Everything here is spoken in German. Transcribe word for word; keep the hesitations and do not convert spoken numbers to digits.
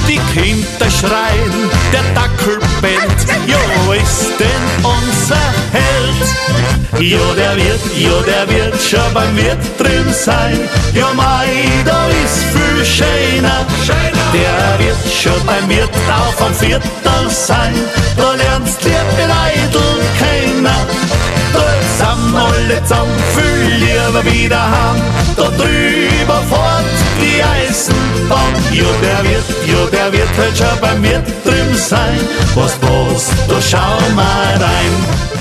die Kinder schreien, der Dackel bellt, jo ist denn unser Held. Jo, der wird, jo, der wird schon beim Wirt drin sein, jo mei, da ist viel schöner. Der wird schon beim Wirt auf am Viertel sein, da lernst liebe Leidl kennen. Da sind alle zusammen, viel lieber wieder heim, da drüber fort die Eisenbahn. Jo, der wird, jo, der wird halt schon beim Wirt drüben sein, was, was, da schau mal rein.